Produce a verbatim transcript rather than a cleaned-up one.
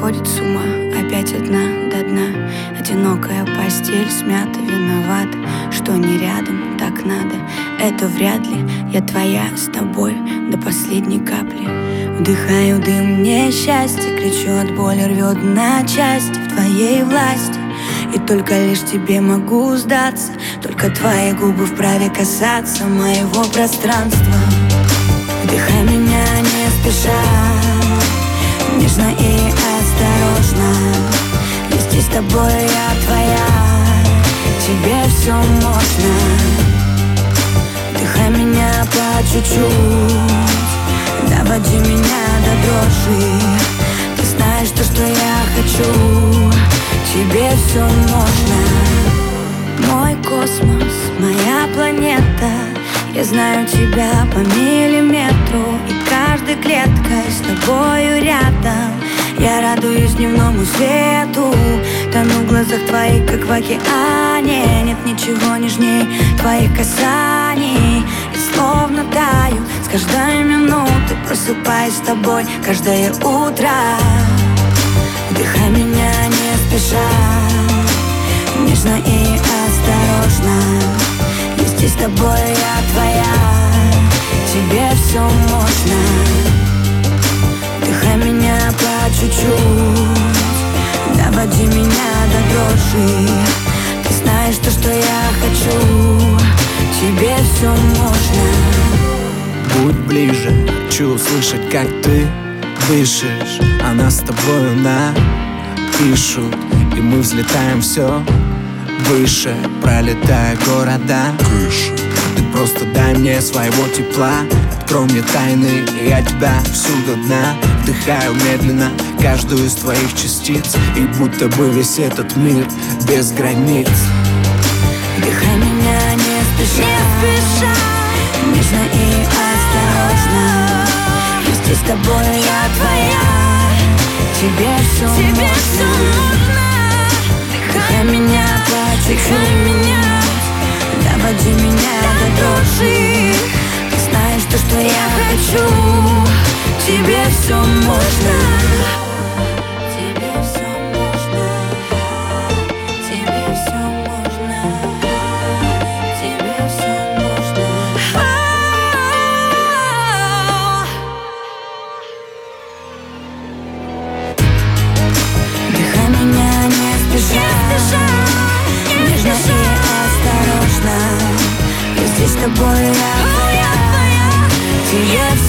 сходит с ума, опять одна до дна. Одинокая постель, смята, виновата, что не рядом, так надо. Это вряд ли, я твоя с тобой до последней капли. Вдыхаю дым несчастья, кричу от боли, рвет на части. В твоей власти, и только лишь тебе могу сдаться. Только твои губы вправе касаться моего пространства. Вдыхай меня не спеша, нежно и осторожно. Вместе с тобой я твоя, тебе все можно. Вдыхай меня по чуть-чуть, доводи меня до дрожи. Ты знаешь то, что я хочу, тебе все можно. Мой космос, моя планета, я знаю тебя по миллиметру. И каждой клеткой с тобою рядом я радуюсь дневному свету. Тону в глазах твоих, как в океане. Нет ничего нежней твоих касаний. И словно таю с каждой минуты, просыпаюсь с тобой каждое утро. Вдыхай меня не спеша, нежно и осторожно. Вместе с тобой я твоя, тебе все можно. Вдыхай меня по чуть-чуть, доводи меня до дрожи. Ты знаешь то, что я хочу, тебе все можно. Будь ближе, хочу услышать, как ты дышишь. Она с тобою напишут, и мы взлетаем все выше, пролетая города. Ты просто дай мне своего тепла, открой мне тайны, и я тебя всюду дна. Вдыхаю медленно каждую из твоих частиц, и будто бы весь этот мир без границ. Вдыхай меня не спеша, не спеша, нежно и осторожно. Вместе с тобой я твоя, тебе все тебе можно. Вдыхай меня по чуть-чуть, доводи меня до дрожи. Ты знаешь то, что я хочу, тебе все можно. Тебе все можно, тебе все можно, тебе все можно. Вдыхай меня не спеша, нежно и осторожно. Вместе с тобой я твоя, тебе